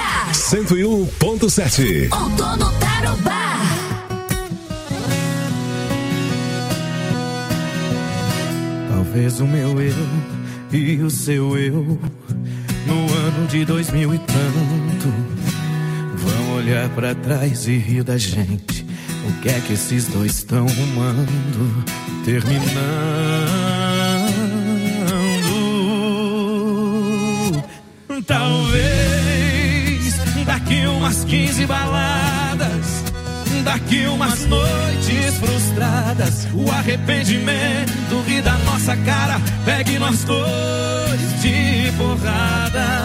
Tarobá 101.7. Outono Tarobá. Talvez o meu eu e o seu eu no ano de 2000 e tanto vão olhar pra trás e rir da gente. O que é que esses dois estão rumando? Terminando. Talvez daqui umas 15 baladas, daqui umas noites frustradas, o arrependimento ri da nossa cara, pegue nós dois de porrada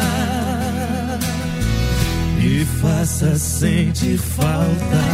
e faça sentir falta.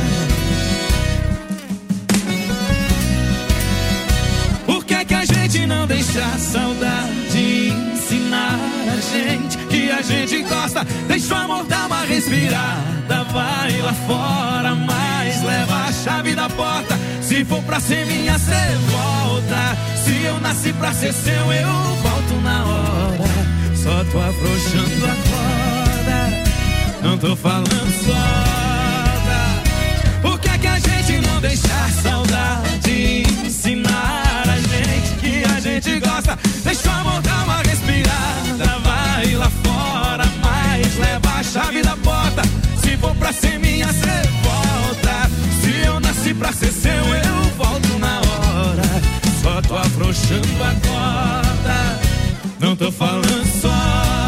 Por que que a gente não deixa a saudade ensinar a gente que a gente gosta? Deixa o amor dar uma respirada, vai lá fora, mas leva a chave da porta. Se for pra ser minha, cê volta. Se eu nasci pra ser seu, eu volto na hora. Só tô afrouxando a corda, não tô falando solta. Por que que a gente não deixa a saudade ensinar a gente que a gente gosta? Deixa o amor dar uma respirada, vai lá fora, mas leva a chave da porta. Se for pra ser minha, cê volta. Se eu nasci pra ser seu, eu volto na hora. Só tô afrouxando a corda, não tô falando solta.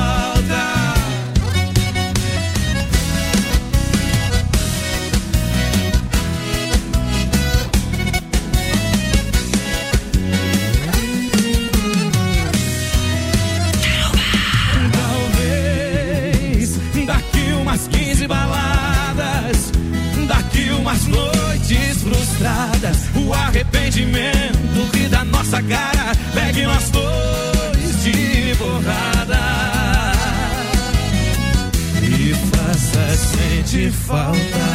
Umas 15 baladas, daqui umas noites frustradas, o arrependimento ri da nossa cara, pegue nós dois de porrada e faça sentir falta.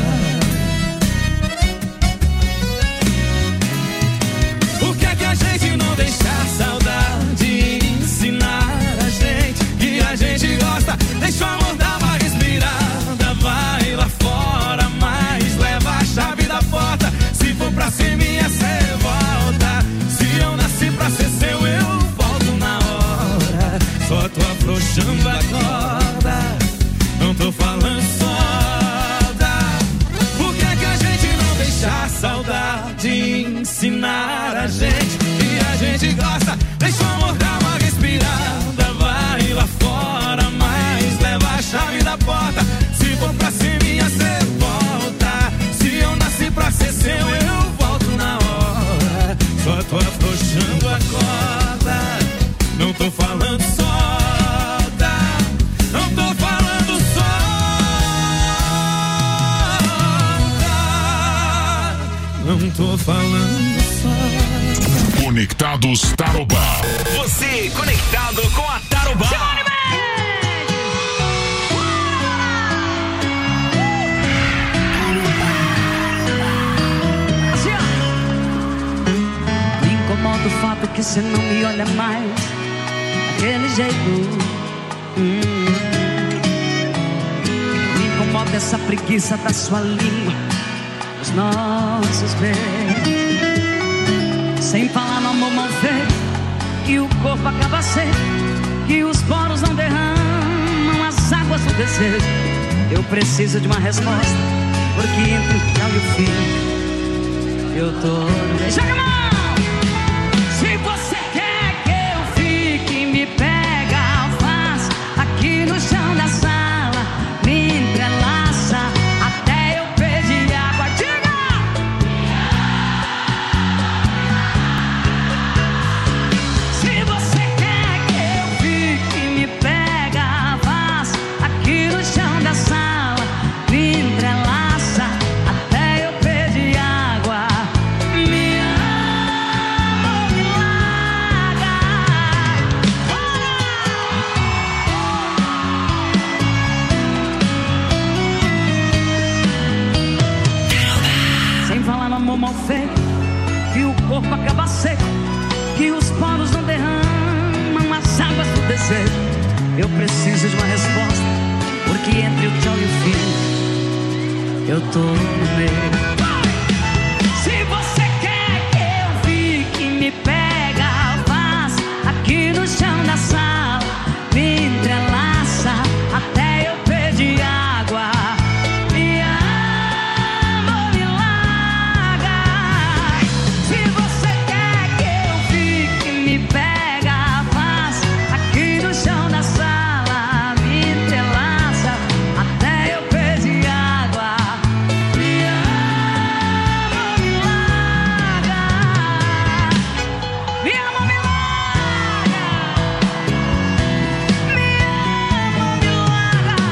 Por que que a gente não deixa a saudade ensinar a gente que a gente gosta? Deixa o amor dar uma respirada, vai lá fora, mas leva a chave da porta. Se for pra ser minha, cê volta. Se eu nasci pra ser seu, eu volto na hora. Só tô afrouxando a corda, não tô falando solta. Por que que a gente não deixa a saudade ensinar a gente que a gente gosta? Deixa o amor dar uma respirada, vai lá fora, mas leva a chave da porta. Se for pra ser minha, cê volta. Se eu nasci pra ser seu, eu volto na hora. Só tô afrouxando a corda, não tô falando solta. Não tô falando solta. Não tô falando solta. Conectados Tarobá. Você conectado com a Tarobá. Me incomoda o fato que você não me olha mais daquele jeito. Me incomoda essa preguiça da sua língua, os nossos beijos. Sem falar no amor mal feito, que o corpo acaba seco, que os poros não derramam as águas do desejo. Eu preciso de uma resposta, porque entre o final e o fim eu tô no meio. Joga a mão! Se você quer que eu fique, me pega, faz aqui no chão da sala, me entrelaça até eu pedir água. Diga! Se você quer que eu fique, me pega, faz aqui no chão da sala, me entrelaça até eu pedir água. Me ama, me larga. Sem falar no amor mal feito, que o corpo acaba seco, que os poros não derramam as águas do desejo. Eu preciso de uma resposta, porque eu tô no meio. Se você quer que eu fique, me pega, faz aqui no chão da sala, me entrelaça até eu pedir água. Me ama, me larga. Se você quer que eu fique, me pega, faz aqui no chão da sala, me entrelaça até eu pedir água. Me ama, me larga. Me ama, me larga. Me ama, me larga.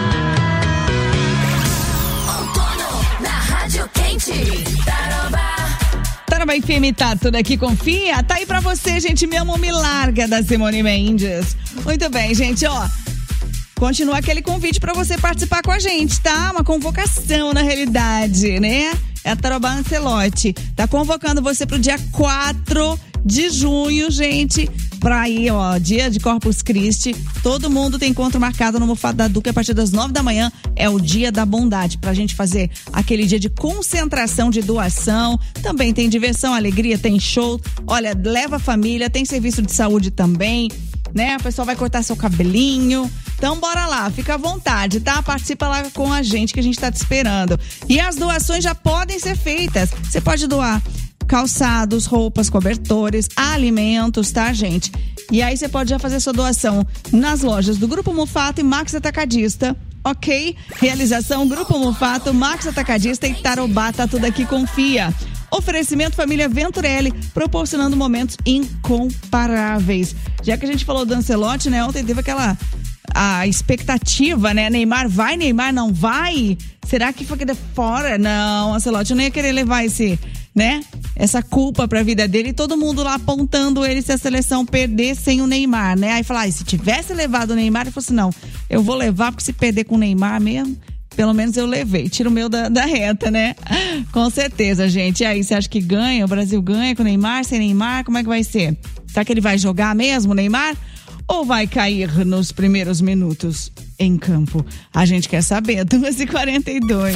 Outono na Rádio Quente. Tarobá. Tarobá FM, tá tudo aqui, confia. Tá aí pra você, gente, Me Amo, Me Larga, da Simone Mendes. Muito bem, gente, ó. Continua aquele convite pra você participar com a gente, tá? Uma convocação, na realidade, né? É a Tarobá Ancelotti. Tá convocando você pro dia 4 de junho, gente. Pra ir, ó, dia de Corpus Christi. Todo mundo tem encontro marcado no Mufado da Duque a partir das 9 da manhã. É o dia da bondade, pra gente fazer aquele dia de concentração, de doação. Também tem diversão, alegria, tem show. Olha, leva a família, tem serviço de saúde também, né? A pessoa vai cortar seu cabelinho. Então bora lá, fica à vontade, tá? Participa lá com a gente que a gente tá te esperando. E as doações já podem ser feitas. Você pode doar calçados, roupas, cobertores, alimentos, tá, gente? E aí você pode já fazer sua doação nas lojas do Grupo Mufato e Max Atacadista, ok? Realização Grupo Mufato, Max Atacadista e Tarobá, tá tudo aqui, confia. Oferecimento Família Venturelli, proporcionando momentos incomparáveis. Já que a gente falou do Ancelotti, né? Ontem teve a expectativa, né? Neymar vai, Neymar não vai? Será que foi de fora? Não, Ancelotti não ia querer levar essa culpa pra vida dele, e todo mundo lá apontando ele se a seleção perder sem o Neymar, né? Aí falar, se tivesse levado o Neymar, ele falou assim, não, eu vou levar porque se perder com o Neymar mesmo, pelo menos eu levei, tiro o meu da reta, né? Com certeza, gente. E aí, você acha que ganha? O Brasil ganha com o Neymar, sem Neymar? Como é que vai ser? Será que ele vai jogar mesmo, o Neymar? Ou vai cair nos primeiros minutos em campo? A gente quer saber. 2h42.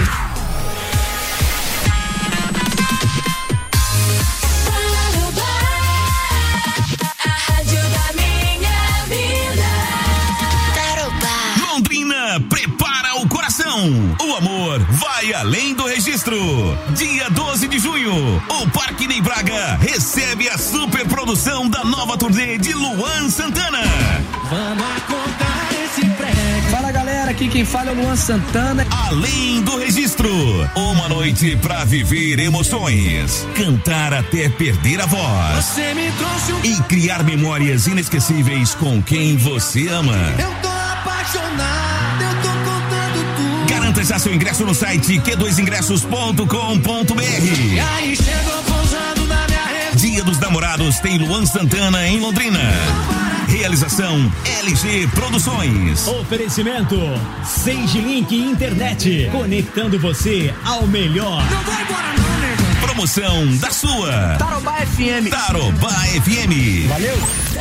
Londrina prepara o coração. O amor vai além do registro. Dia 12 de junho, o Parque Ney Braga recebe a super produção da nova turnê de Luan Santana. Vamos contar esse prego. Fala galera, aqui quem fala é o Luan Santana. Além do registro, uma noite pra viver emoções, cantar até perder a voz Você me trouxe e criar memórias inesquecíveis com quem você ama. Eu tô apaixonado, eu tô contando tudo. Garanta já seu ingresso no site q2ingressos.com.br. E aí chegou pousando na minha rede. Dia dos Namorados tem Luan Santana em Londrina. Realização LG Produções. Oferecimento Sage Link Internet, conectando você ao melhor. Não vai embora não, nego. Promoção da sua Tarobá FM. Tarobá FM. Valeu.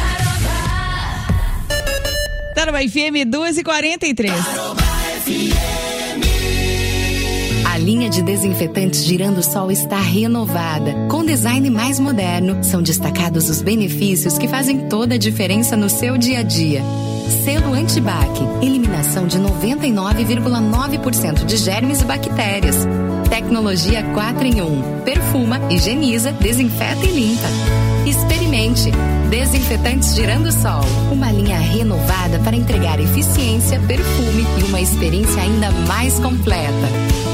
Tarobá FM 2h43. A linha de desinfetantes Girando Sol está renovada. Com design mais moderno, são destacados os benefícios que fazem toda a diferença no seu dia a dia. Selo Antibac, eliminação de 99,9% de germes e bactérias. Tecnologia 4 em 1, perfuma, higieniza, desinfeta e limpa. Experimente. Desinfetantes Girando Sol, uma linha renovada para entregar eficiência, perfume e uma experiência ainda mais completa.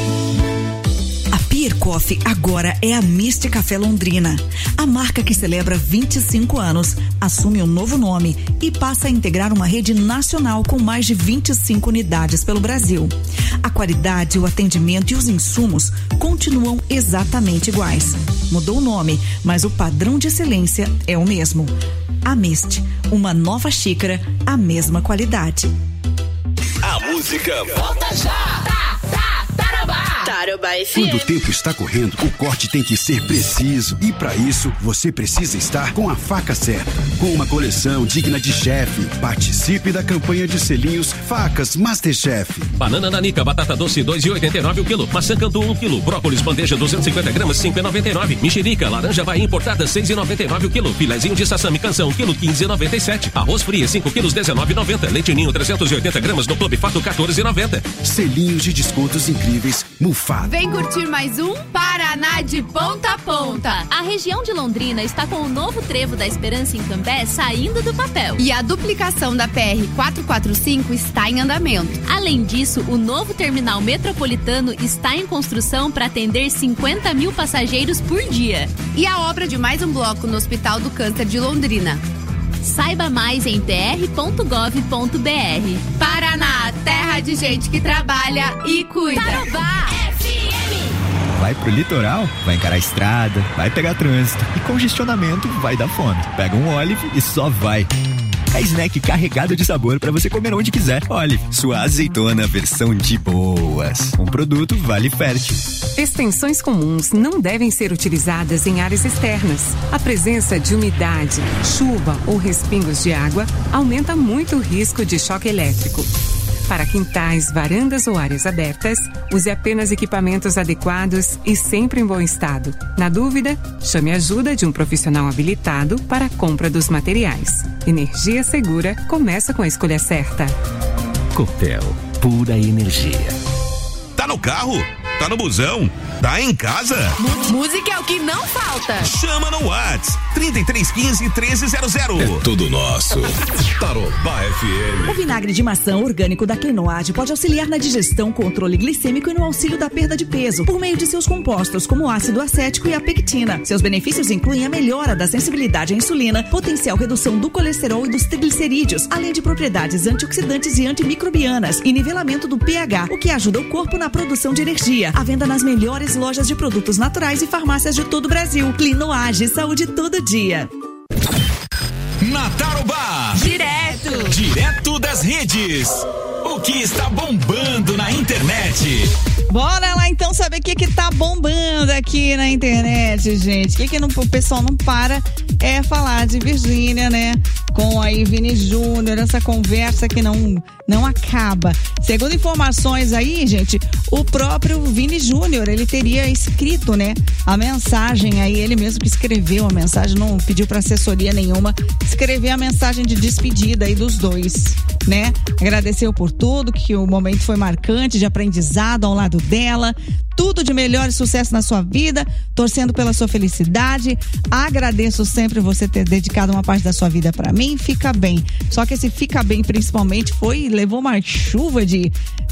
A Pier Coffee agora é a Mist Café Londrina. A marca que celebra 25 anos assume um novo nome e passa a integrar uma rede nacional com mais de 25 unidades pelo Brasil. A qualidade, o atendimento e os insumos continuam exatamente iguais. Mudou o nome, mas o padrão de excelência é o mesmo. A Mist, uma nova xícara, a mesma qualidade. A música Volta já. Tarobá. Tarobá FM. Quando o tempo está correndo, o corte tem que ser preciso. E para isso, você precisa estar com a faca certa. Com uma coleção digna de chefe. Participe da campanha de selinhos Facas Masterchef. Banana nanica, batata doce, 2,89 o quilo. Maçã Cantu, 1 quilo. Brócolis bandeja, 250 gramas, 5,99. Mexerica, laranja Bahia importada, 6,99 o quilo. Filezinho de sassami canção, quilo, 15,97. Arroz fria, 5 quilos, 19,90. Leite ninho, 380 gramas no Clube Fato, 14,90. Selinhos de descontos incríveis, Mufado. Vem curtir mais um Paraná de ponta a ponta. A região de Londrina está com o novo trevo da Esperança em Cambé saindo do papel. E a duplicação da PR-445 está em andamento. Além disso, o novo terminal metropolitano está em construção para atender 50 mil passageiros por dia. E a obra de mais um bloco no Hospital do Câncer de Londrina. Saiba mais em pr.gov.br. Paraná, terra de gente que trabalha e cuida. Tarobá FM. Vai pro litoral, vai encarar a estrada, vai pegar trânsito e congestionamento vai dar fome. Pega um Olive e só vai. É snack carregado de sabor para você comer onde quiser. Olive, sua azeitona versão de boas. Um produto Vale Fértil. Extensões comuns não devem ser utilizadas em áreas externas. A presença de umidade, chuva ou respingos de água aumenta muito o risco de choque elétrico. Para quintais, varandas ou áreas abertas, use apenas equipamentos adequados e sempre em bom estado. Na dúvida, chame a ajuda de um profissional habilitado para a compra dos materiais. Energia segura começa com a escolha certa. Copel, pura energia. Tá no carro? Tá no busão? Tá em casa? Música é o que não falta. Chama no WhatsApp 3315-1300. É tudo nosso. Tarobá FM. O vinagre de maçã orgânico da Quinoade pode auxiliar na digestão, controle glicêmico e no auxílio da perda de peso, por meio de seus compostos como o ácido acético e a pectina. Seus benefícios incluem a melhora da sensibilidade à insulina, potencial redução do colesterol e dos triglicerídeos, além de propriedades antioxidantes e antimicrobianas e nivelamento do pH, o que ajuda o corpo na produção de energia. À venda nas melhores lojas de produtos naturais e farmácias de todo o Brasil. Quinoade, saúde todo dia. Na Tarobá. Direto das redes. O que está bombando na internet? Bora lá então saber o que tá bombando aqui na internet, gente. O que o pessoal não para é falar de Virgínia, né? Com aí Vini Júnior, essa conversa que não acaba. Segundo informações aí, gente, o próprio Vini Júnior, ele teria escrito, né, a mensagem aí, ele mesmo que escreveu a mensagem, não pediu pra assessoria nenhuma, escrever a mensagem de despedida aí dos dois, né? Agradeceu por tudo, que o momento foi marcante, de aprendizado ao lado dela, tudo de melhor e sucesso na sua vida, torcendo pela sua felicidade. Agradeço sempre você ter dedicado uma parte da sua vida pra mim, fica bem. Só que esse fica bem principalmente levou uma chuva de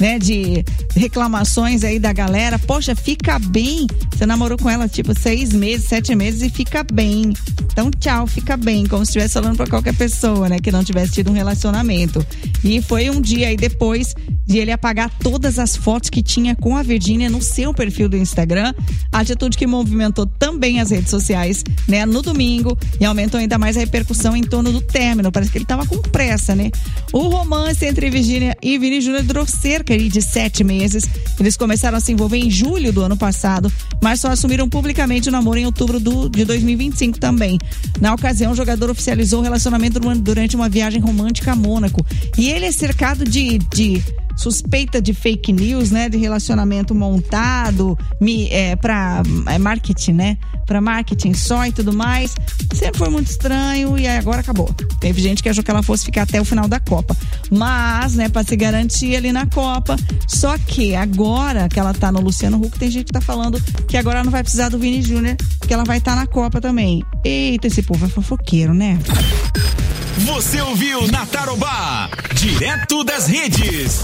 reclamações aí da galera. Poxa, fica bem. Você namorou com ela tipo 6 meses, 7 meses e fica bem. Então tchau, fica bem. Como se estivesse falando pra qualquer pessoa, né? Que não tivesse tido um relacionamento. E foi um dia aí depois de ele apagar todas as fotos que tinha com a Virgínia no seu perfil do Instagram. Atitude que movimentou também as redes sociais, né? No domingo, e aumentou ainda mais a repercussão em torno do término. Parece que ele tava com pressa, né? O romance entre Virgínia e Vini Júnior durou cerca de 7 meses. Eles começaram a se envolver em julho do ano passado, mas só assumiram publicamente o namoro em outubro de 2025 também. Na ocasião, o jogador oficializou o relacionamento durante uma viagem romântica a Mônaco. E ele é cercado de suspeita de fake news, né? De relacionamento montado pra marketing, né? Pra marketing só e tudo mais. Sempre foi muito estranho e agora acabou. Teve gente que achou que ela fosse ficar até o final da Copa. Mas, né, pra se garantir ali na Copa. Só que agora que ela tá no Luciano Huck, tem gente que tá falando que agora ela não vai precisar do Vini Júnior, que ela vai estar na Copa também. Eita, esse povo é fofoqueiro, né? Você ouviu na Tarobá, direto das redes.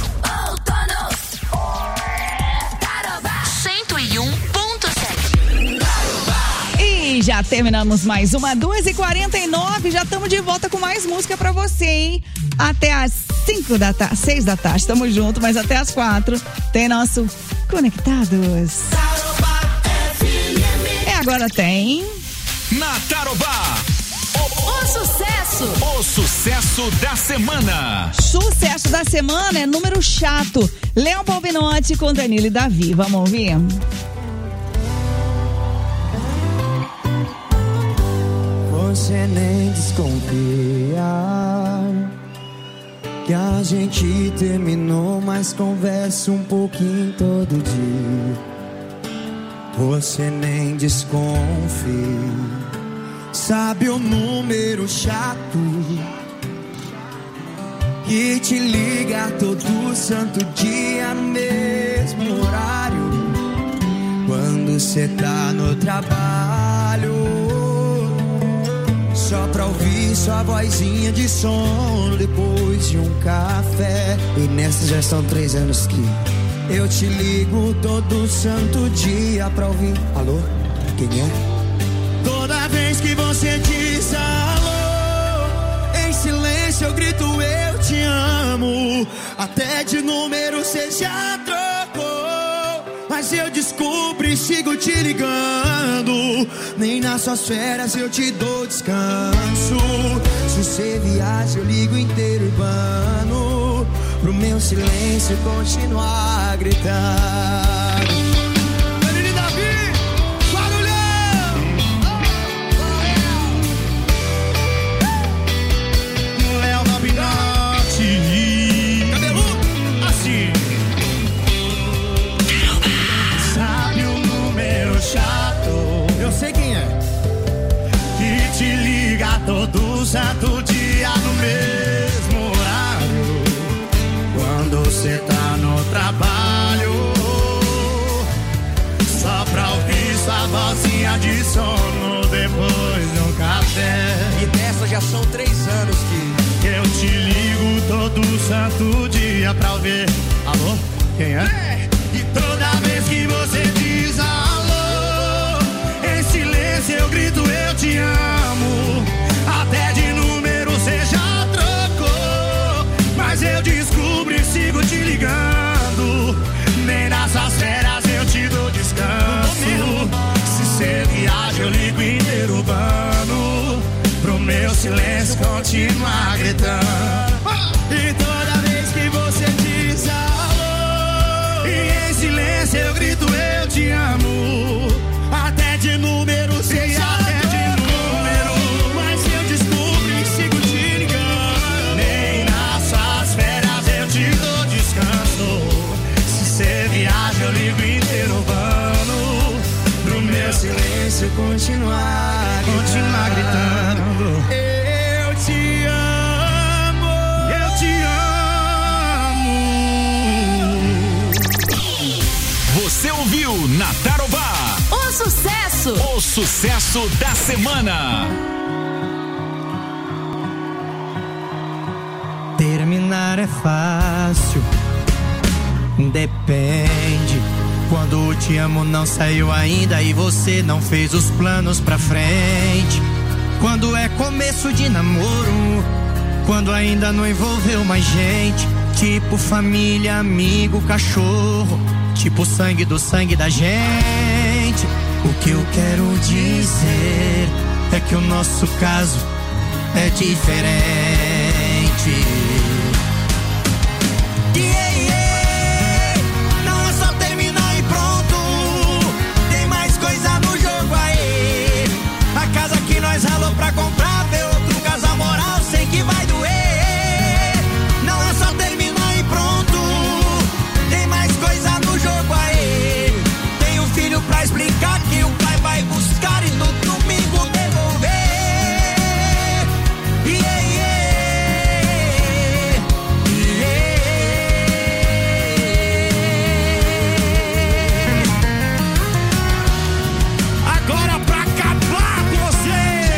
Tarobá 101.7. E já terminamos mais uma 2h49. Já estamos de volta com mais música pra você, hein? Até às 6 da tarde. Estamos juntos, mas até às 4 tem nosso Conectados. Agora tem na Tarobá. O sucesso. O sucesso da semana. Sucesso da semana é número chato. Léo Balbinotti com Danilo e Davi. Vamos ouvir? Você nem desconfia que a gente terminou, mas conversa um pouquinho todo dia. Você nem desconfia, sabe o número chato que te liga todo santo dia no mesmo horário, quando cê tá no trabalho, só pra ouvir sua vozinha de sono depois de um café. E nessas já são 3 anos que eu te ligo todo santo dia pra ouvir. Alô? Quem é? Toda vez que você diz alô, em silêncio eu grito eu te amo. Até de número cê já trocou, mas eu descubro e sigo te ligando. Nem nas suas férias eu te dou descanso. Se você viaja eu ligo inteiro urbano, pro meu silêncio continuar gritando. Danilo e Davi, barulhão! Léo Balbinotti, cabeludo, assim. Sabe o número chato? Eu sei quem é. Que te liga todo santo dia no mesmo horário, quando cê tá no trabalho, só pra ouvir sua vozinha de sono depois de um café. E dessa já são 3 anos que eu te ligo todo santo dia pra ouvir. Alô? Quem é? E toda vez que você diz alô, em silêncio eu grito eu te amo. Até de número cê já trocou, mas eu descubro e sigo te ligando. Nem nessas férias eu te dou descanso. Se cê viaja eu ligo inteiro urbano, pro meu silêncio continuar gritando. E toda vez que você diz alô, e em silêncio eu grito eu te amo. Até de número cê já eu ligo inteiro urbano, pro meu silêncio continuar gritando. Eu te amo, eu te amo. Você ouviu na Tarobá O sucesso. o sucesso da semana. Terminar é fácil, depende. Quando te amo não saiu ainda e você não fez os planos pra frente. Quando é começo de namoro, quando ainda não envolveu mais gente. Tipo família, amigo, cachorro, tipo sangue do sangue da gente. O que eu quero dizer é que o nosso caso é diferente. Nós ralou pra comprar, ver outro casal moral, sei que vai doer. Não é só terminar e pronto, tem mais coisa no jogo aí. Tem um filho pra explicar que o pai vai buscar e no domingo devolver. Yeah, yeah, yeah. Agora pra acabar com você.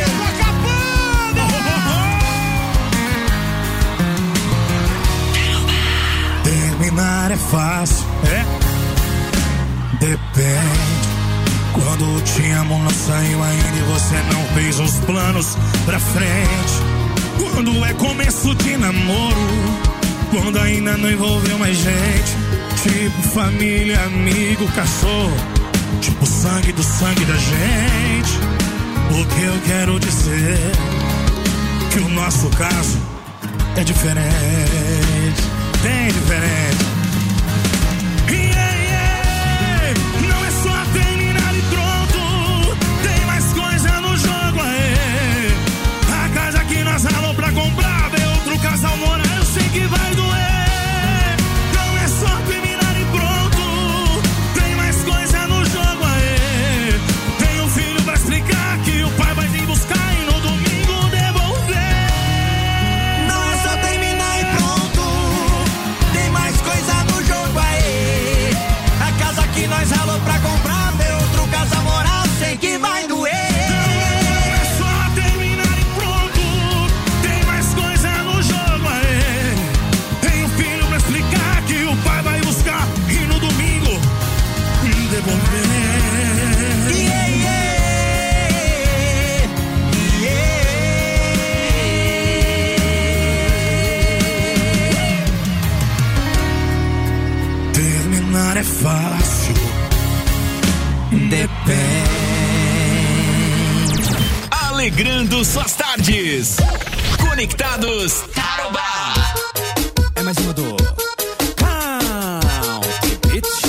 Terminar é fácil, é? Depende. Quando te amo não saiu ainda e você não fez os planos pra frente. Quando é começo de namoro, quando ainda não envolveu mais gente. Tipo família, amigo, cachorro, tipo sangue do sangue da gente. O que eu quero dizer que o nosso caso é diferente, bem diferente. Não é só terminar e pronto, tem mais coisa no jogo aí. A casa que nós ralamos pra comprar, ver outro casal morar, eu sei que vai doer. Não é só terminar e pronto, tem mais coisa no jogo aí. Tem um filho pra explicar que o pai vai vir buscar e no domingo devolver. Não é só terminar e pronto, tem mais coisa no jogo aí. A casa que nós ralamos pra comprar, ver outro casal morar, eu sei que vai doer. Terminar é fácil, depende. Alegrando suas tardes. Conectados Tarobá. É mais uma do Country Beat.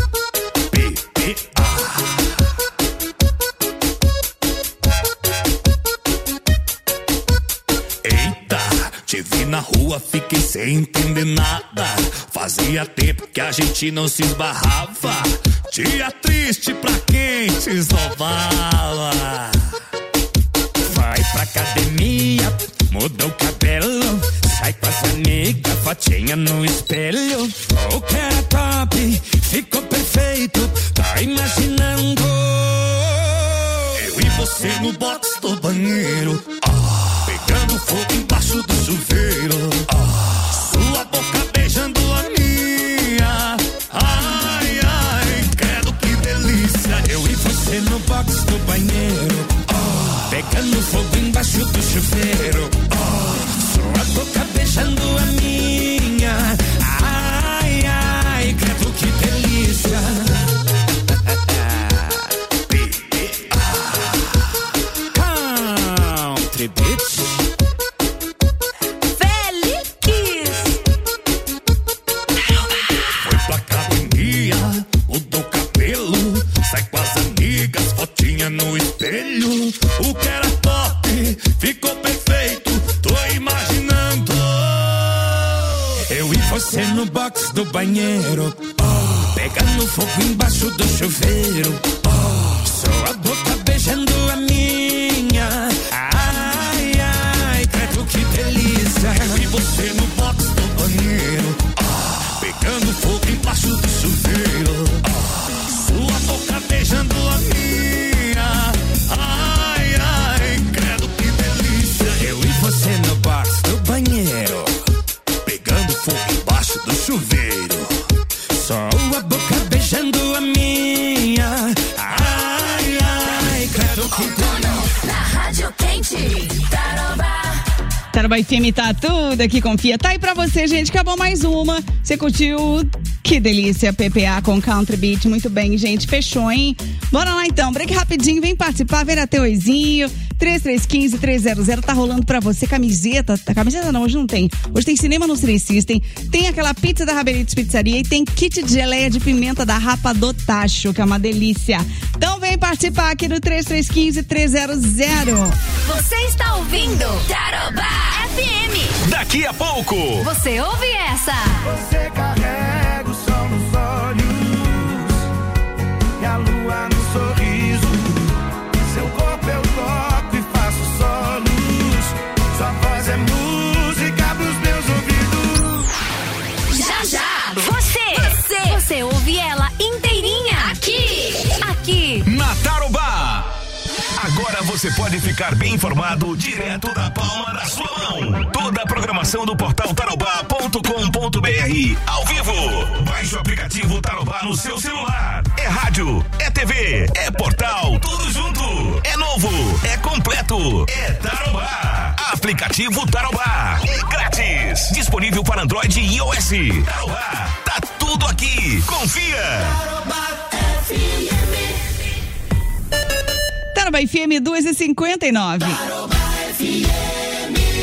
Te vi na rua, fiquei sem entender nada. Fazia tempo que a gente não se esbarrava. Dia triste pra quem te esnobava. Vai pra academia, muda o cabelo, sai com as amigas, fotinha no espelho. O que era top, ficou perfeito, tá imaginando eu e você no box do banheiro, pegando fogo embaixo do chuveiro, sua boca beijando a minha. Ai, ai, credo que delícia. Eu e você no box do banheiro, pegando fogo embaixo do chuveiro, sua boca beijando a minha. Ai, ai, credo que delícia. Country Beat. Foi pra academia, mudou o cabelo, sai com as amigas, fotinha no espelho. O que era top, ficou perfeito, tô imaginando eu e você no box do banheiro, pegando fogo embaixo do chuveiro, sua boca beijando a minha. Ai, ai, credo que delícia. Eu e você no box do banheiro, pegando fogo embaixo do chuveiro, sua boca beijando a minha. Ai, ai, credo que delícia. Eu e você no box do banheiro, pegando fogo embaixo do chuveiro, só a boca beijando a minha. Ai, ai, credo que delícia. Na Rádio Quente, Tarobá. Tarobá FM tá tudo aqui, confia. Tá aí pra você, gente. Acabou mais uma. Você curtiu? Que delícia, PPA com Country Beat. Muito bem, gente. Fechou, hein? Bora lá então. Break rapidinho. Vem participar. Vem até oizinho. 3315-300. Tá rolando pra você camiseta. Camiseta não, hoje não tem. Hoje tem cinema no Cine System. Tem aquela pizza da Rabelitos Pizzaria e tem kit de geleia de pimenta da Rapa do Tacho, que é uma delícia. Então vem participar aqui do 3315-300. Você está ouvindo Tarobá FM. Daqui a pouco. Você ouve essa? Você carrega o sol nos olhos e a lua no sorriso. Seu corpo eu toco e faço solos. Sua voz é música pros meus ouvidos. Já, já. Você ouve ela inteirinha. Aqui. Na Tarobá. Agora você pode ficar bem informado direto da palma da sua mão. Toda a programação do portal tarobá.com.br ao vivo. Baixe o aplicativo Tarobá no seu celular. É rádio, é TV, é portal, tudo junto. É novo, é completo, é Tarobá. Aplicativo Tarobá. É grátis. Disponível para Android e iOS. Tarobá, tá tudo aqui. Confia. Tarobá FM. Tarobá FM 2h59. Tarobá FM.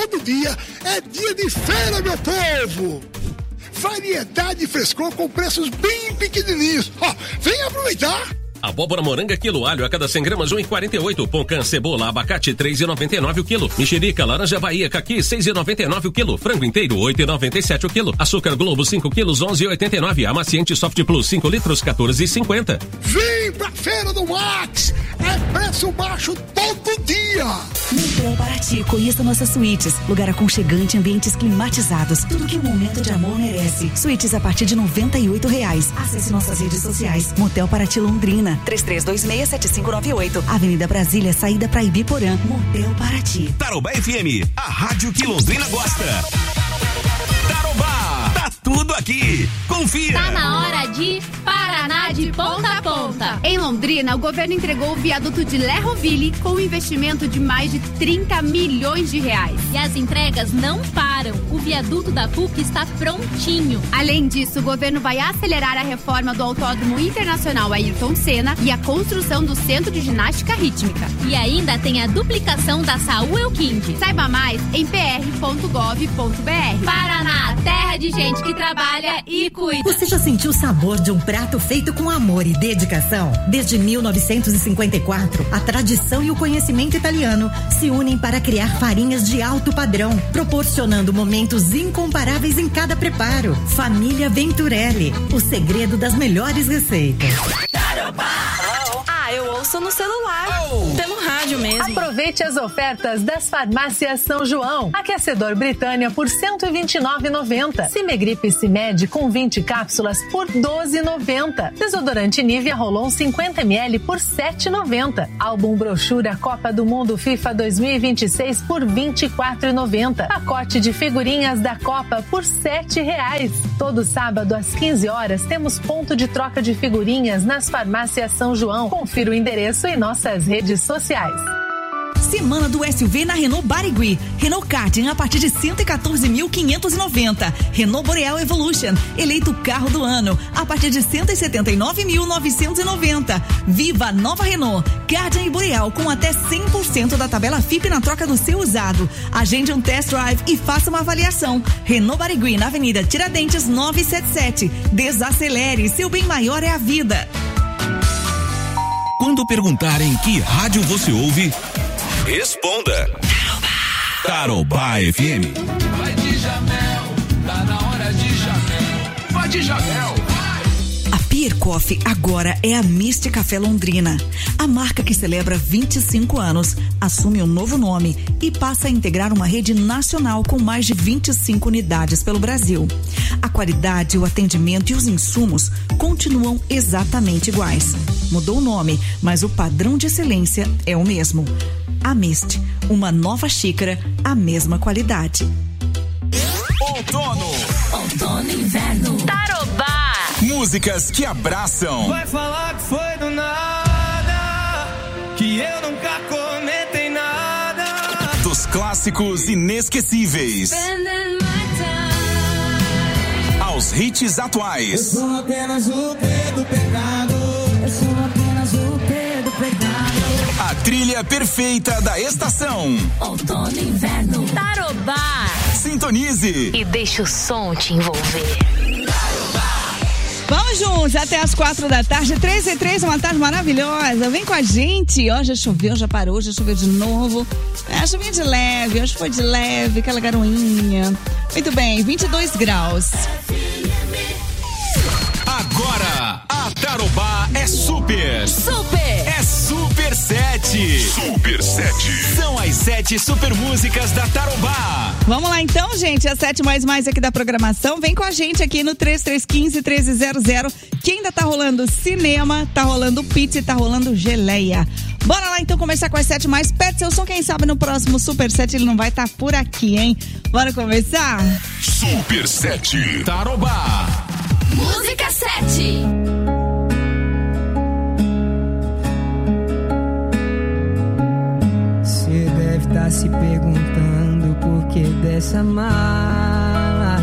todo dia é dia de feira, meu povo! Variedade e frescor com preços bem pequenininhos. Vem aproveitar! Abóbora moranga quilo, alho a cada 100 gramas 1,48. Pão cebola, abacate 3,99 o quilo. Mexerica, laranja Bahia, caqui 6,99 o quilo. Frango inteiro 8,97 o quilo. Açúcar Globo 5 quilos 11,89. Amaciante Soft Plus 5 litros 14,50. Vem pra Feira do Max! É preço baixo todo dia! Motel Paraty, conheça nossas suítes. Lugar aconchegante, ambientes climatizados. Tudo que um momento de amor merece. Suítes a partir de R$98. Acesse nossas redes sociais. Motel Paraty Londrina. 3326-7598. Avenida Brasília, saída pra Ibiporã. Motel Paraty. Tarobá FM, a rádio que Londrina gosta. Tarobá, tá tudo aqui. Confia. Tá na hora de Paraná de ponta a ponta. Em Londrina, o governo entregou o viaduto de Lerroville com um investimento de mais de 30 milhões de reais. E as entregas não param. O viaduto da PUC está prontinho. Além disso, o governo vai acelerar a reforma do Autódromo Internacional Ayrton Senna e a construção do Centro de Ginástica Rítmica. E ainda tem a duplicação da Saúl Elquinde. Saiba mais em pr.gov.br. Paraná, terra de gente que trabalha e cuida. Você já sentiu o sabor de um prato feito com amor e dedicação? Desde 1954, a tradição e o conhecimento italiano se unem para criar farinhas de alto padrão, proporcionando momentos incomparáveis em cada preparo. Família Venturelli, o segredo das melhores receitas. Eu ouço no celular, pelo rádio mesmo. Aproveite as ofertas das farmácias São João. Aquecedor Britânia por R$129,90. Cimegripe Cimed com 20 cápsulas por R$12,90. Desodorante Nivea Rolon 50ml por R$7,90. Álbum brochura Copa do Mundo FIFA 2026 por R$24,90. Pacote de figurinhas da Copa por R$7. Todo sábado às 15 horas temos ponto de troca de figurinhas nas farmácias São João. Confira o endereço em nossas redes sociais. Semana do SUV na Renault Barigui. Renault Karting a partir de 114.590. Renault Boreal Evolution, eleito carro do ano, a partir de 179.990. Viva a nova Renault Karting e Boreal com até 100% da tabela FIP na troca do seu usado. Agende um test drive e faça uma avaliação. Renault Barigui na Avenida Tiradentes 977. Desacelere, seu bem maior é a vida. Quando perguntarem que rádio você ouve, responda. Tarobá FM. Vai de Jamel, tá na hora de Jamel. Vai de Jamel, vai. A Pier Coffee agora é a Mist Café Londrina. A marca que celebra 25 anos assume um novo nome e passa a integrar uma rede nacional com mais de 25 unidades pelo Brasil. A qualidade, o atendimento e os insumos continuam exatamente iguais. Mudou o nome, mas o padrão de excelência é o mesmo. A Mist, uma nova xícara, a mesma qualidade. Outono e inverno. Tarobá. Músicas que abraçam. Vai falar que foi do nada, que eu nunca comentei nada. Dos clássicos inesquecíveis aos hits atuais. Eu sou apenas o pé do pecado. Eu sou apenas o pé do pecado. A trilha perfeita da estação. Outono e inverno. Tarobá. Sintonize E deixa o som te envolver. Vamos juntos até as 4 da tarde, 3h03, uma tarde maravilhosa. Vem com a gente. Ó, já choveu, já parou, já choveu de novo. Chuvinha de leve, hoje foi de leve, aquela garoinha. Muito bem, 22 graus. Agora, a Tarobá é super. Super. É Super 7. Super 7. São as 7 super músicas da Tarobá. Vamos lá então, gente, as 7 mais aqui da programação. Vem com a gente aqui no 3315-1300, que ainda tá rolando cinema, tá rolando pizza e tá rolando geleia. Bora lá então começar com as 7 mais. Pede seu som, quem sabe no próximo Super 7 ele não vai estar por aqui, hein? Bora começar? Super 7 Tarobá. Música 7. Você deve estar se perguntando por que dessa mala.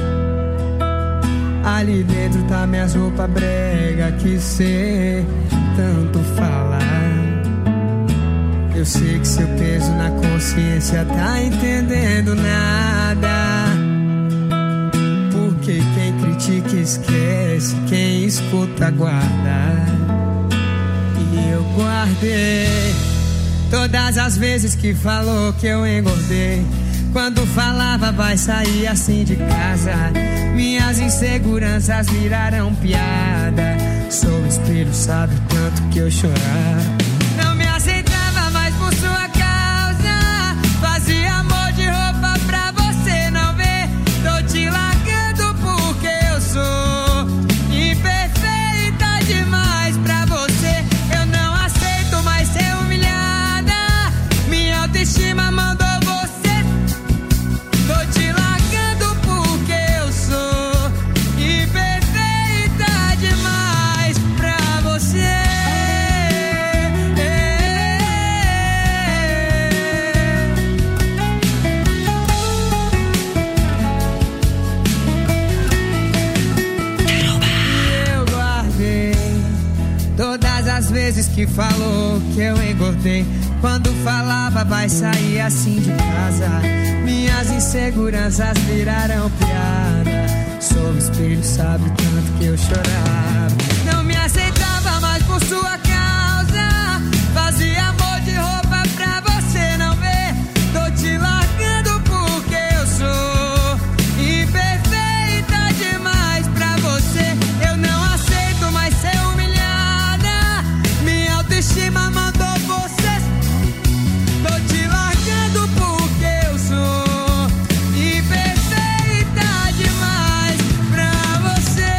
Ali dentro tá minhas roupas brega que cê tanto fala. Eu sei que seu peso na consciência tá entendendo nada. Porque quem critica esquece, quem escuta guarda. E eu guardei todas as vezes que falou que eu engordei. Quando falava vai sair assim de casa. Minhas inseguranças viraram piada. Sou espelho, sabe o tanto que eu chorava. Não me aceitava mais por sua causa. Fazia amor de roupa pra você não ver. Tô te largando porque eu sou imperfeita demais pra você. Eu não aceito mais ser humilhada. Minha autoestima mandou você. Tô te largando porque eu sou imperfeita demais pra você. Eu guardei todas as vezes que falou que eu engordei. Quando falava vai sair assim de casa. Minhas inseguranças viraram piada. Sou espelho, sabe o tanto que eu chorava. Não me aceitava mais por sua causa. Fazia amor de roupa pra você não ver. Tô te largando porque eu sou imperfeita demais pra você. Eu não aceito mais ser humilhada. Minha autoestima mandou você. Tô te largando porque eu sou imperfeita demais pra você.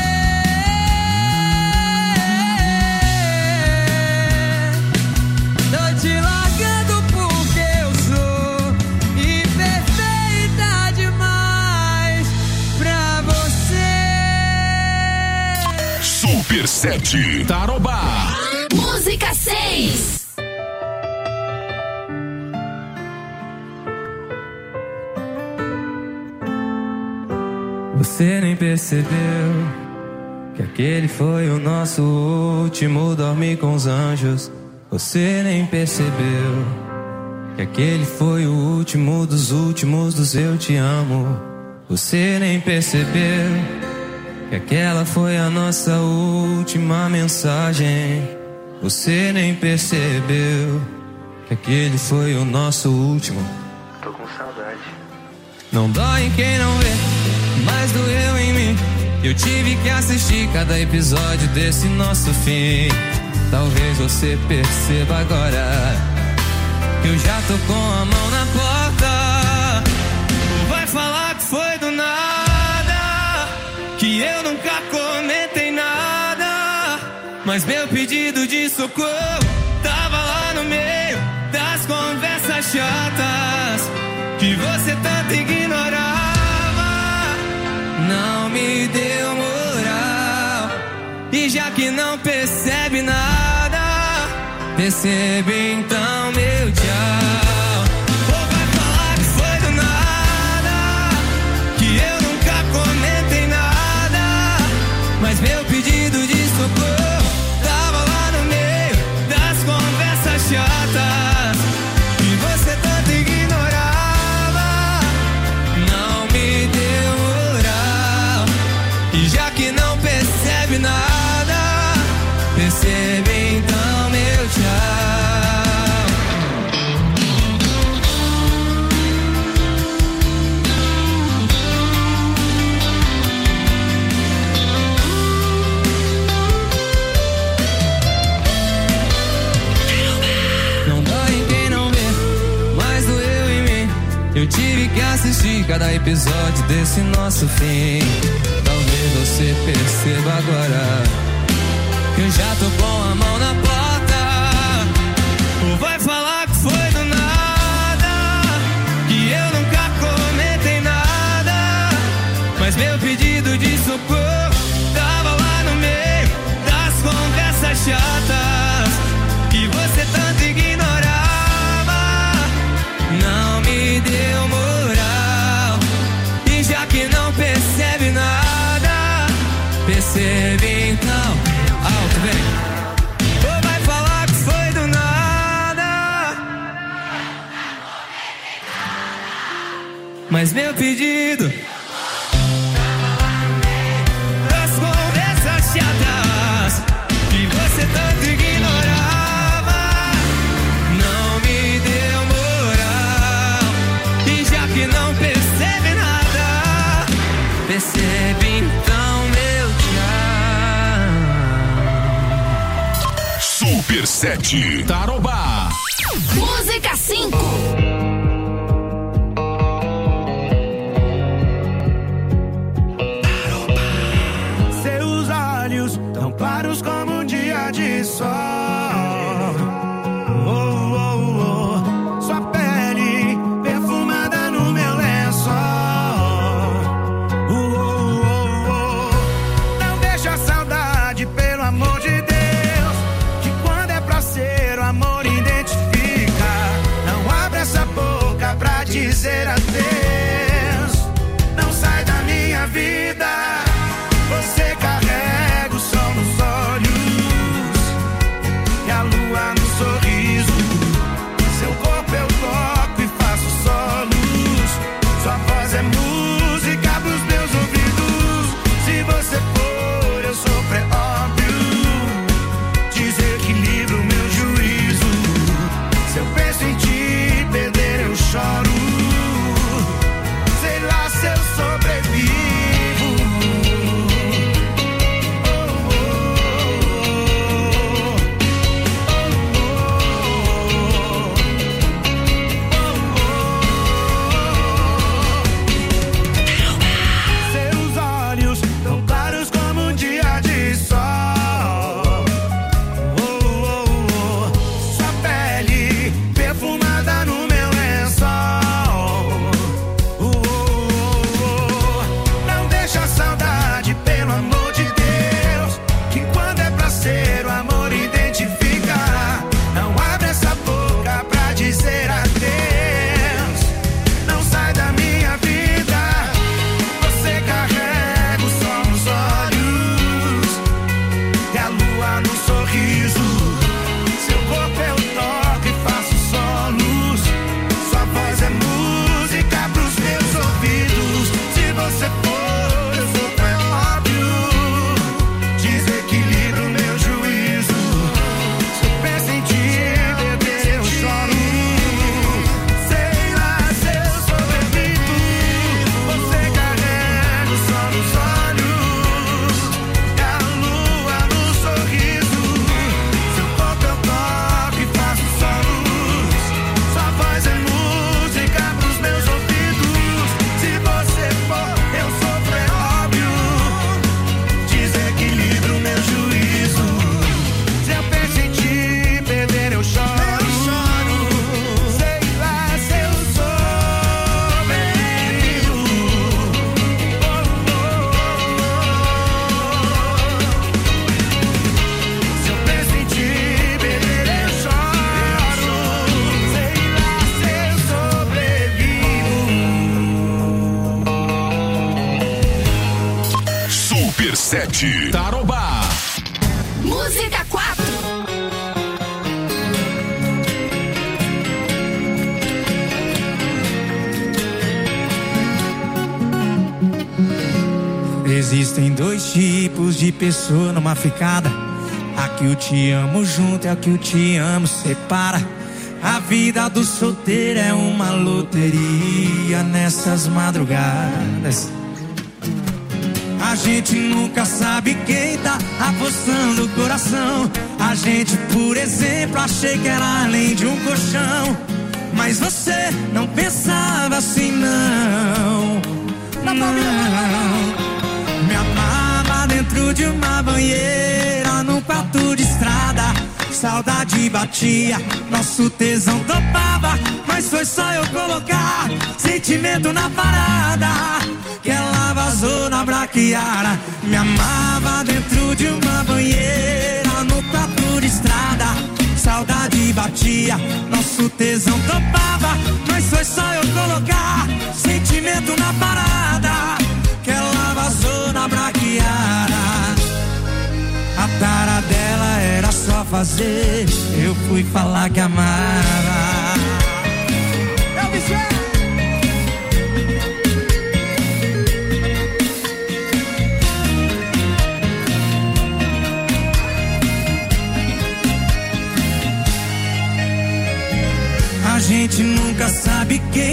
Tô te largando porque eu sou imperfeita demais pra você. Super 7 Tarobá. Música 6. Você nem percebeu que aquele foi o nosso último dormir com os anjos. Você nem percebeu que aquele foi o último dos eu te amo. Você nem percebeu que aquela foi a nossa última mensagem. Você nem percebeu que aquele foi o nosso último. Tô com saudade. Não dói em quem não vê, mas doeu em mim. Eu tive que assistir cada episódio desse nosso fim. Talvez você perceba agora que eu já tô com a mão na porta. Ou vai falar que foi do nada, que eu nunca comentei nada. Mas meu pedido de socorro tava lá no meio das conversas chatas que você tanto ignorava. Não me deu moral. E já que não percebe nada, percebe então meu tchau. Ou vai falar que foi do nada, que eu nunca comentei nada. Mas meu pedido de socorro tava lá no meio das conversas chatas que você tanto ignorava. Não me deu moral. E já que não percebe nada, percebe então meu tchau. Não dói em quem não vê, mas doeu em mim. Eu tive que assistir cada episódio desse nosso fim. Talvez você perceba agora que eu já tô com a mão na porta. Ou vai falar que foi do nada, que eu nunca comentei nada. Mas meu pedido de socorro tava lá no meio das conversas chatas que você tanto ignorava. Não me deu moral. E já que não percebe nada, percebe então. Alto, vem. Ou vai falar que foi do nada, mas meu pedido. As conversas chatas que você tanto ignorava não me deu moral. E já que não percebe nada, percebe então meu tchau. Super 7 Tarobá. Música 5. Claros como um dia de sol. Sua pele perfumada no meu lençol. Não deixa a saudade, pelo amor de Deus, que quando é pra ser o amor identifica. Não abre essa boca pra dizer adeus. Não sai da minha vida. Você carrega o sol nos olhos e a lua no sorriso. Seu corpo eu toco e faço solos. Sua voz é música pros meus ouvidos. Se você for, eu sou pré-óbvio. Desequilibro o meu juízo. Se eu penso em te perder, eu choro. Sei lá se eu sobrevivo. Super 7 Tarobá. Música 4. Existem dois tipos de pessoa numa ficada. A que o te amo junto e a que o te amo separa. A vida do solteiro é uma loteria nessas madrugadas. A gente nunca sabe quem tá apostando o coração. A gente, por exemplo, achei que era além de um colchão. Mas você não pensava assim, não. Não. Me amava dentro de uma banheira, num quarto de estrada. Saudade batia, nosso tesão topava. Mas foi só eu colocar sentimento na parada que ela vazou na braquiara. Me amava dentro de uma banheira, no quarto de estrada. Saudade batia, nosso tesão topava. Mas foi só eu colocar sentimento na parada que ela vazou na braquiara. A tara dela era só fazer, eu fui falar que amava. Eu me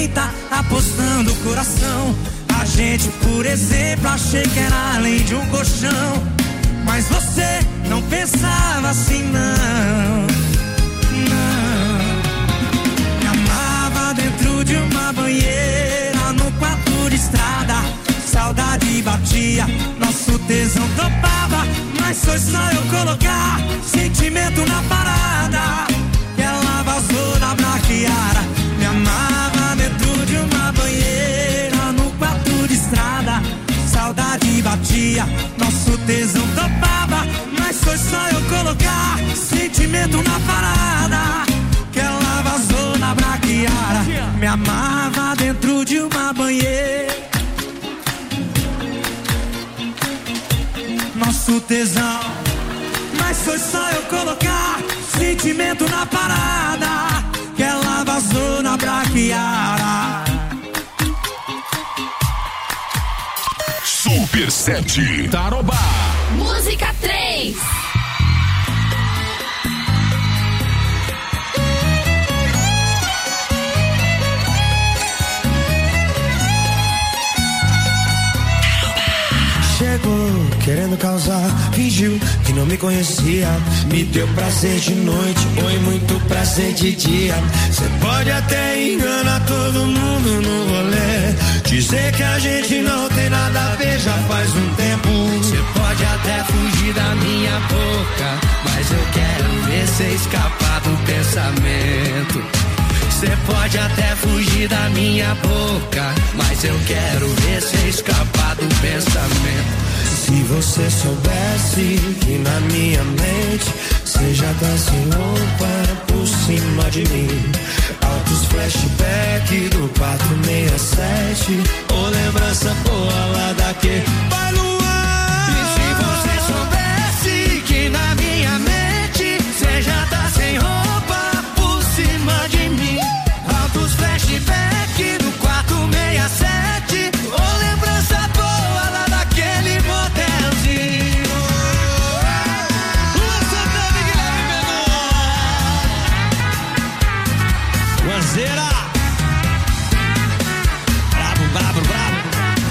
tá apostando o coração. A gente, por exemplo, achei que era além de um colchão. Mas você não pensava assim, não. Me amava dentro de uma banheira, no quarto de estrada. Saudade batia, nosso tesão topava. Mas foi só eu colocar sentimento na parada, que ela vazou na braquiara. Me amava dentro de uma banheira, no quarto de estrada. Saudade batia, nosso tesão topava. Mas foi só eu colocar sentimento na parada, que ela vazou na braquiara. Me amava dentro de uma banheira, nosso tesão. Mas foi só eu colocar sentimento na parada, que ela vazou na braquiara. Super 7 Tarobá. Música 3. Chegou querendo causar, fingiu que não me conhecia. Me deu prazer de noite, foi muito prazer de dia. Cê pode até enganar todo mundo no rolê, dizer que a gente não tem nada a ver já faz um tempo. Cê pode até fugir da minha boca, mas eu quero ver cê escapar do pensamento. Cê pode até fugir da minha boca, mas eu quero ver cê escapar do pensamento. Se você soubesse que na minha mente cê já tá sem roupa por cima de mim. Altos flashback do 467, ou lembrança boa lá daquele baluar. E se você soubesse que na minha mente cê já tá sem roupa por cima de mim. Altos flashback do 467, ou lembrança boa lá daquele motelzinho. Lua Santana e Guilherme Menor. Guanzeira. Bravo, bravo, bravo.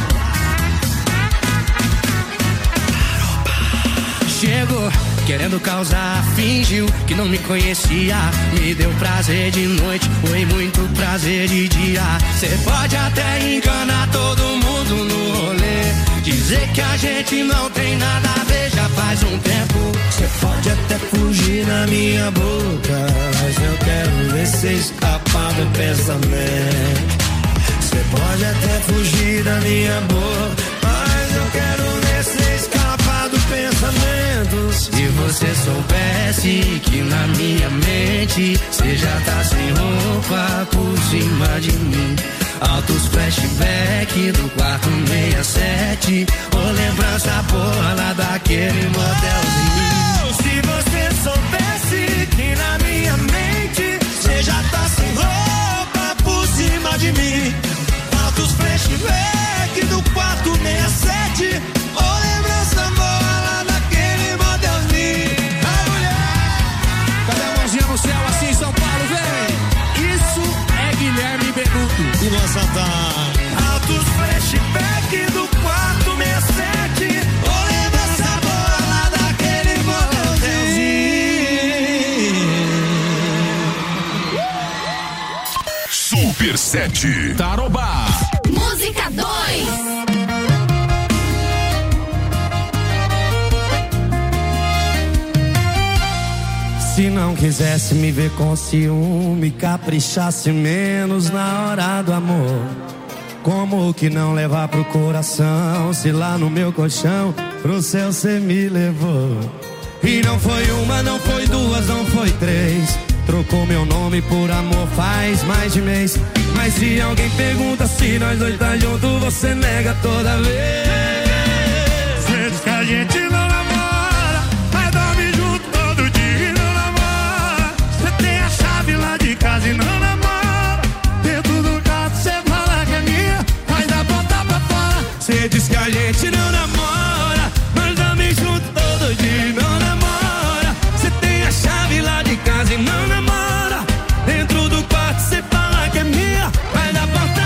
Chegou querendo causar, fingiu que não me conhecia. Me deu prazer de noite, foi muito prazer de dia. Cê pode até enganar todo mundo no rolê, dizer que a gente não tem nada a ver já faz um tempo. Cê pode até fugir na minha boca, mas eu quero ver cê escapar do pensamento. Cê pode até fugir da minha boca, mas eu quero ver cê escapar do pensamento. Se você soubesse que na minha mente cê já tá sem roupa por cima de mim. Altos flashback do 467, ou lembrança boa lá daquele motelzinho. Se você soubesse que na minha mente cê já tá sem roupa por cima de mim. Altos flashback do 467, ou lembrança boa lá daquele motelzinho. A mulher, cadê a mãozinha no céu assim, São Paulo, vem? Isso é Guilherme Benuto e Luan Santana. Altos flashback do 467, ou lembrança boa lá daquele motelzinho. Super 7 Tarobá. Música 2. Se não quisesse me ver com ciúme, caprichasse menos na hora do amor. Como que não levar pro coração, se lá no meu colchão pro céu cê me levou? E não foi uma, não foi duas, não foi três, trocou meu nome por amor faz mais de mês. Mas se alguém pergunta se nós dois tá junto, você nega toda vez. Cê diz que a gente não namora, mas dorme junto todo dia e não namora. Cê tem a chave lá de casa e não namora. Dentro do carro cê fala que é minha, mas dá botar pra fora. Cê diz que a gente não namora, mas dorme junto todo dia e não namora. Cê tem a chave lá de casa e não namora. Dentro do quarto cê fala que é minha, mas dá botar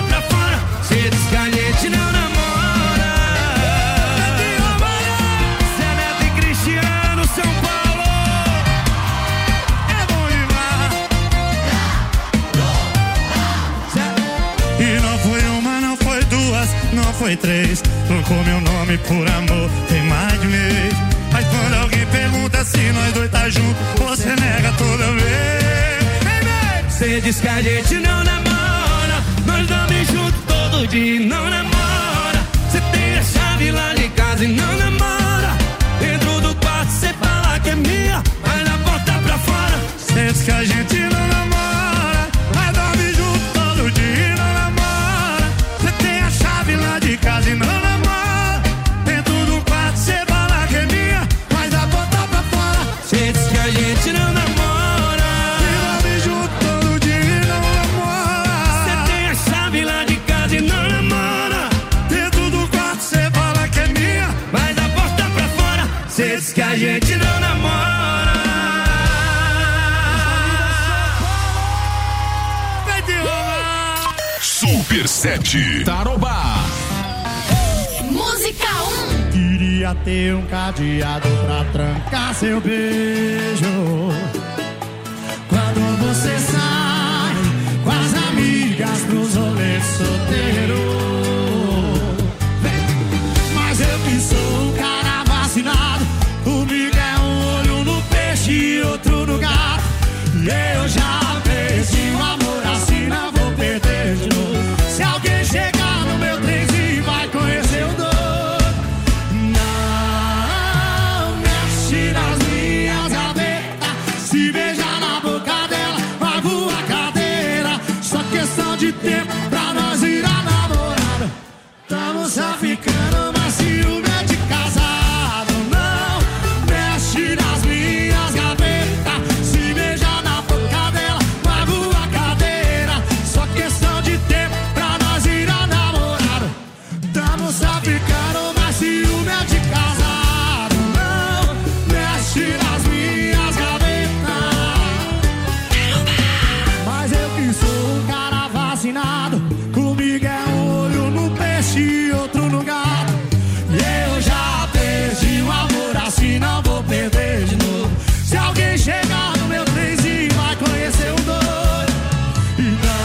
foi 3. Trocou meu nome por amor, tem mais de mês. Mas quando alguém pergunta se nós dois tá junto, você nega toda vez. Cê diz que a gente não namora, nós dormimos juntos todo dia e não namora. Cê tem a chave lá de casa e não namora. Dentro do quarto cê fala que é minha, mas na porta pra fora. Cê diz que a gente não namora, nós dormimos juntos todo dia e não namora. Cê tem a chave lá de casa e não namora. Dentro do quarto cê fala que é minha, mas na porta pra fora. Cê diz que a gente não namora. Que a gente não namora. Vai derrubar. Super 7 Tarobá. Música 1. Queria ter um cadeado pra trancar seu beijo. Quando você sai com as amigas pros rolês solteiros. Mas eu que sou um cara vacinado, comigo é um olho no peixe e outro no gato. E eu já perdi o amor, assim não vou perder de novo. Se alguém chegar no meu trenzinho vai conhecer o dono. Não mexe nas minhas gavetas, se beijar na boca dela, pago a cadeira. Só questão de tempo pra nós ir a namorada. Tamo só ficando, mas ciúme é de casado. Não mexe nas minhas gavetas, se beijar na boca dela, pago a cadeira. Só questão de tempo pra nós ir a namorado. Tamo só ficando, mas ciúme é de casado. Não mexe nas minhas gavetas. Mas eu que sou um cara vacinado, comigo é um olho no peixe e outro no gato. E eu já perdi o amor, assim não vou perder de novo. Se alguém chegar no meu trenzinho vai conhecer o doido. E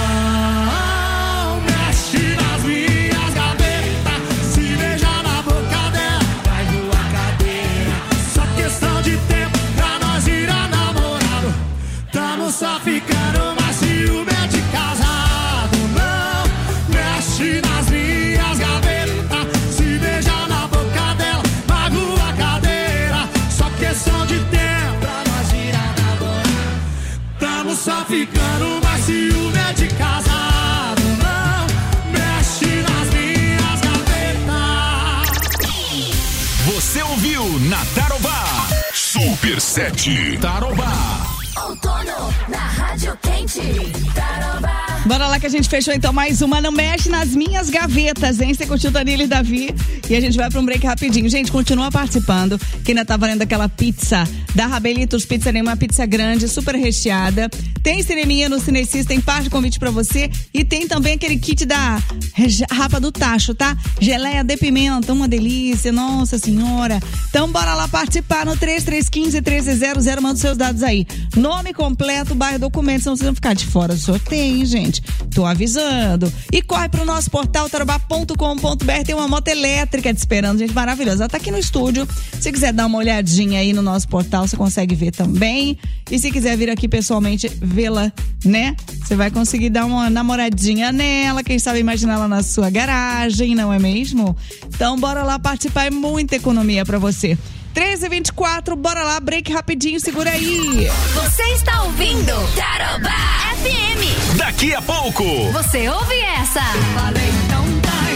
não mexe nas minhas gavetas, se beijar na boca dela, vai voar cadeira. Só questão de tempo pra nós ir a namorado. Tamo só ficando, mas ciúme é de casado. Não mexe nas minhas gavetas, se beijar na boca dela, pago a cadeira. Só questão de tempo pra nós ir a namorar. Tamo só ficando, mas ciúme é de casado. Não mexe nas minhas gavetas. Você ouviu na Tarobá. Super 7 Tarobá. Outono na Rádio Quente. Tarobá. Bora lá que a gente fechou então mais uma Não Mexe Nas Minhas Gavetas, hein? Você curtiu Danilo e Davi? E a gente vai pra um break rapidinho. Gente, continua participando, que ainda tá valendo aquela pizza da Rabelitos Pizza, uma pizza grande, super recheada. Tem cineminha no Cinecista, tem par de convite pra você. E tem também aquele kit da Rapa do Tacho, tá? Geleia de pimenta, uma delícia, nossa senhora. Então bora lá participar no 3315-1300, manda os seus dados aí. Nome completo, bairro, documentos, senão vocês vão ficar de fora do sorteio, hein, gente? Tô avisando. E corre pro nosso portal tarobá.com.br, tem uma moto elétrica te esperando, gente, maravilhosa. Ela tá aqui no estúdio. Se quiser dar uma olhadinha aí no nosso portal, você consegue ver também. E se quiser vir aqui pessoalmente vê-la, né? Você vai conseguir dar uma namoradinha nela, quem sabe imaginar ela na sua garagem, não é mesmo? Então bora lá participar, é muita economia pra você. 13h24, bora lá, break rapidinho, segura aí. Você está ouvindo Tarobá FM. Daqui a pouco. Você ouve essa. Eu falei, então tá,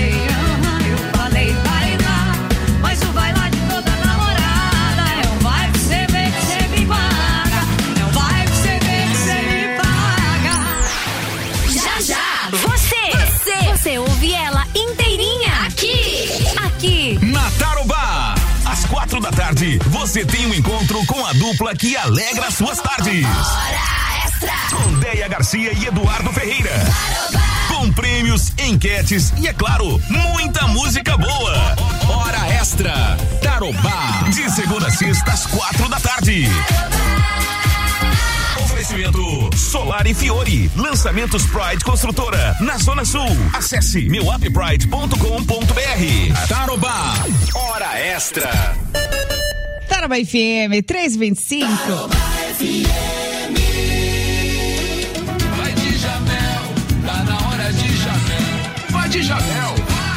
eu falei, vai lá. Mas o vai lá de toda namorada. Não vai que você vê que você me paga. Não vai que você vê que você me paga. Já, já. Você ouve ela inteirinha. Aqui. Na Tarobá. Às 4 da tarde, você tem um encontro com a dupla que alegra suas tardes. Hora Extra. Com Deia Garcia e Eduardo Ferreira. Com prêmios, enquetes e, é claro, muita música boa. Hora Extra. Tarobá. De segunda a sexta, às 4 da tarde. Oferecimento Solar e Fiore. Lançamentos Pride Construtora na Zona Sul. Acesse meuappride.com.br. Tarobá. Hora extra. Tarobá FM 325. Tarobá FM. Vai de Jamel, tá na hora de Jamel. Vai de Jamel.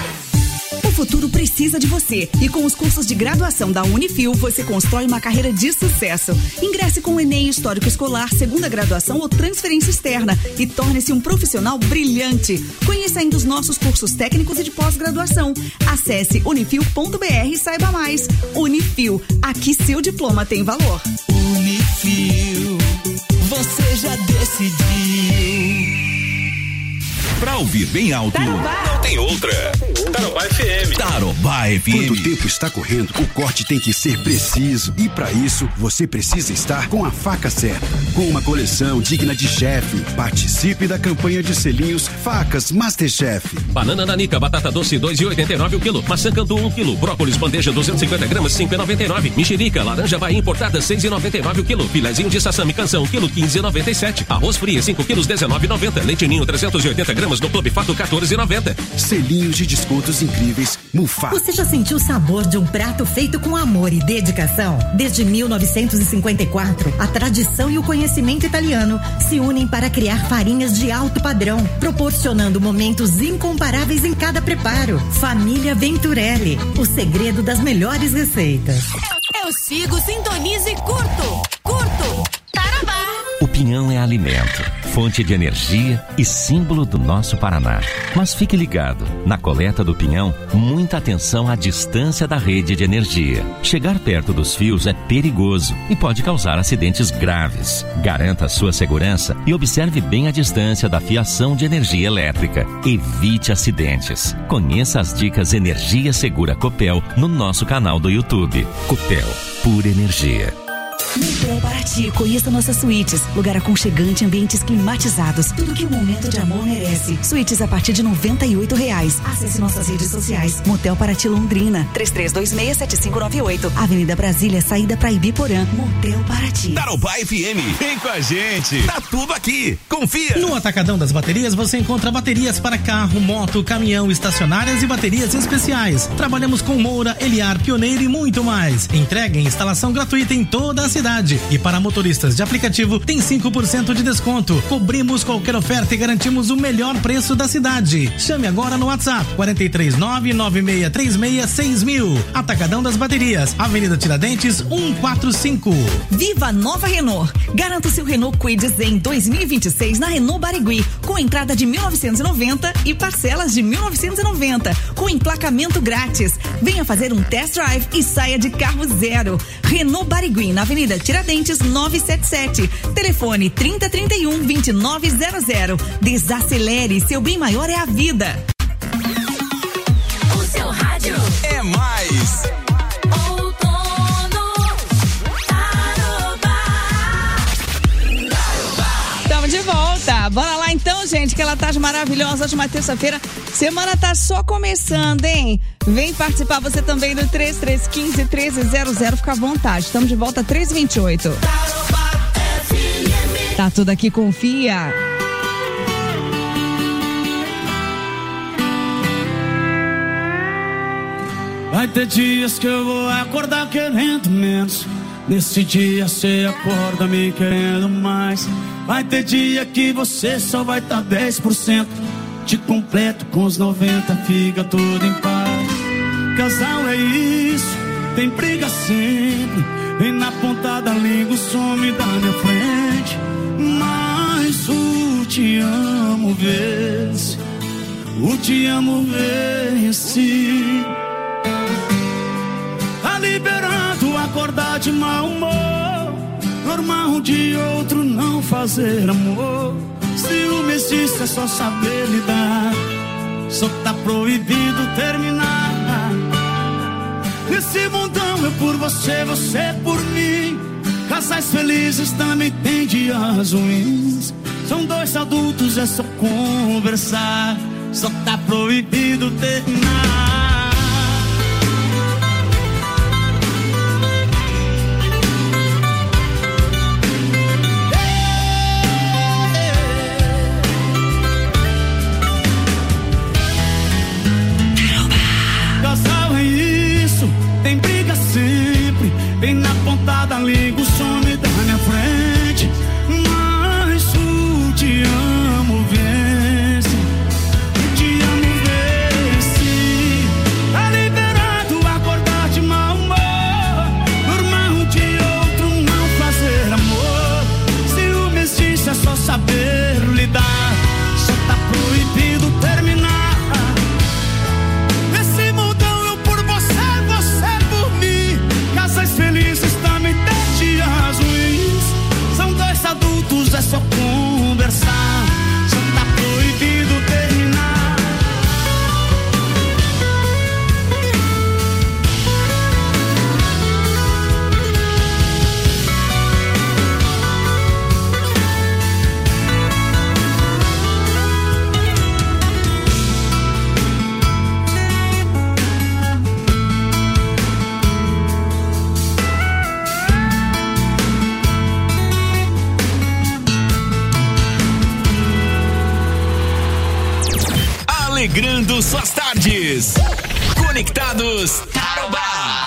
O futuro precisa de você e com os cursos de graduação da Unifil você constrói uma carreira de sucesso. Ingresse com o Enem Histórico Escolar, segunda graduação ou transferência externa e torne-se um profissional brilhante. Conheça ainda os nossos cursos técnicos e de pós-graduação. Acesse unifil.br e saiba mais. Unifil, aqui seu diploma tem valor. Unifil, você já decidiu. Pra ouvir bem alto, não tem outra. Tarobá FM. Tarobá FM. Quando o tempo está correndo, o corte tem que ser preciso. E para isso, você precisa estar com a faca certa. Com uma coleção digna de chefe. Participe da campanha de selinhos Facas Masterchef. Banana nanica, batata doce 2,89 o quilo. Maçã Cantu 1 quilo. Brócolis bandeja 250 gramas 5,99. Mexerica, laranja Bahia importada 6,99 o quilo. Filezinho de sassami canção quilo 15,97. Arroz fria 5 quilos 19,90. Leite ninho 380 gramas no Clube Fato 14,90. Selinhos de descontos incríveis Mufato. Você já sentiu o sabor de um prato feito com amor e dedicação? Desde 1954, a tradição e o conhecimento italiano se unem para criar farinhas de alto padrão, proporcionando momentos incomparáveis em cada preparo. Família Venturelli, o segredo das melhores receitas. Eu sigo, sintonizo e curto. Tarobá. O pinhão é alimento, fonte de energia e símbolo do nosso Paraná. Mas fique ligado, na coleta do pinhão, muita atenção à distância da rede de energia. Chegar perto dos fios é perigoso e pode causar acidentes graves. Garanta a sua segurança e observe bem a distância da fiação de energia elétrica. Evite acidentes. Conheça as dicas Energia Segura Copel no nosso canal do YouTube. Copel, pura energia. Motel Paraty, conheça nossas suítes. Lugar aconchegante, ambientes climatizados. Tudo que o momento de amor merece. Suítes a partir de R$98. Acesse nossas redes sociais. Motel Paraty Londrina, 33267598. Avenida Brasília, saída pra Ibiporã. Motel Paraty. Tarobá FM, vem com a gente. Tá tudo aqui, confia. No Atacadão das Baterias você encontra baterias para carro, moto, caminhão, estacionárias e baterias especiais. Trabalhamos com Moura, Eliar, Pioneiro e muito mais. Entrega e instalação gratuita em toda a cidade. E para motoristas de aplicativo tem 5% de desconto. Cobrimos qualquer oferta e garantimos o melhor preço da cidade. Chame agora no WhatsApp 439-9636-6000. Atacadão das Baterias, Avenida Tiradentes 145. Viva a nova Renault. Garanta o seu Renault Kwid Zen 2026 na Renault Barigui, com entrada de 1.990 e parcelas de 1.990, com emplacamento grátis. Venha fazer um test drive e saia de carro zero. Renault Barigui, na Avenida Tiradentes 977. Telefone 3031-2900. Desacelere, seu bem maior é a vida. O seu rádio é mais. Estamos de volta. Bora lá então, gente, aquela tarde maravilhosa de uma terça-feira. Semana tá só começando, hein? Vem participar você também do 3315-1300. Fica à vontade. Estamos de volta 328. Tá tudo aqui, confia. Vai ter dias que eu vou acordar querendo menos. Nesse dia cê acorda me querendo mais. Vai ter dia que você só vai tá 10%. Te completo com os 90, fica tudo em paz. Casal é isso, tem briga sempre. Vem na ponta da língua, some da minha frente. Mas o te amo vence. O te amo vence. Tá liberado acordar de mau humor. Normal de outro não fazer amor. Ciúme existe, é só saber lidar. Só tá proibido terminar. Nesse mundão eu por você, você por mim. Casais felizes também tem dias ruins. São dois adultos, é só conversar. Só tá proibido terminar. alegrando suas tardes. Conectados Tarobá.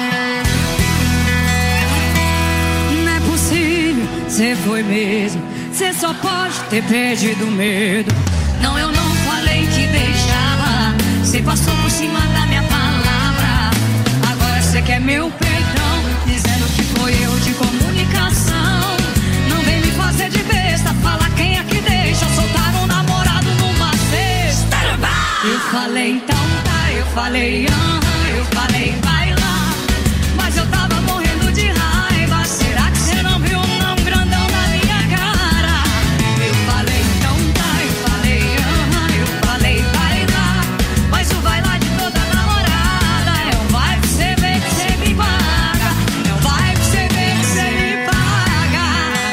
Não é possível, cê foi mesmo. Cê só pode ter perdido o medo. Não, eu não falei que deixava. Cê passou por cima da minha palavra. Agora cê quer meu perdão, dizendo que foi erro de comunicação. Não vem me fazer de besta, falar quem é que deixa soltar um namorado numa sexta. Eu falei então tá, eu falei eu falei vai lá. Mas eu tava morrendo de raiva. Será que cê não viu não grandão na minha cara? Eu falei então tá, eu falei vai lá. Mas o vai lá de toda namorada é um vai que cê vê que cê me paga. É um vai que cê vê que cê me paga.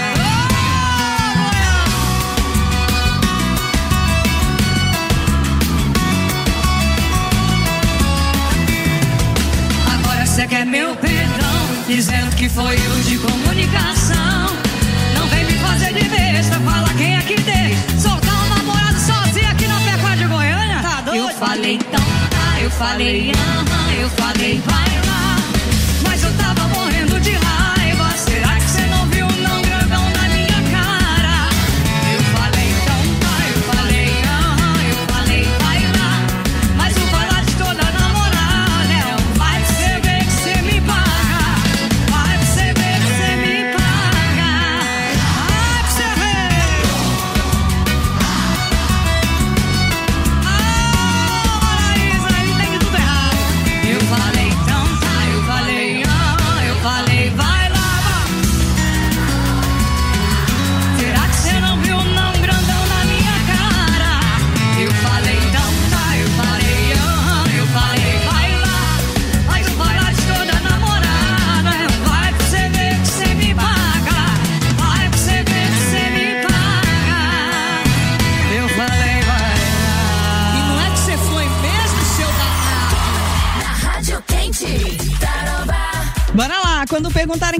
Agora cê quer meu perdão, dizendo que foi erro de comunicação. Não vem me fazer de besta, fala quem é que deu. Soltar um namorado sozinho aqui na Pecuária de Goiânia? Tá doido? Eu falei então tá, eu falei vai lá. Mas eu tava morrendo de raiva. Será que cê não viu não grandão na minha cara? Eu falei então tá, eu falei vai lá. Mas o vai lá de toda namorada é um vai que cê vê que cê me paga. Vai que cê vê que cê me paga. Vai que cê vê. Maraísa, ele tem tudo errado. Eu falei então tá, eu falei vai lá. Será que cê não viu não grandão na minha cara? Eu falei então tá, eu falei vai lá. Mas o vai lá de toda namorada é um vai que cê vê que cê me paga. Vai que cê vê que cê me paga. Eu falei vai lá. E não é que cê foi mesmo, seu danado? Na Rádio Quente, Tarobá. Bora lá, quando perguntarem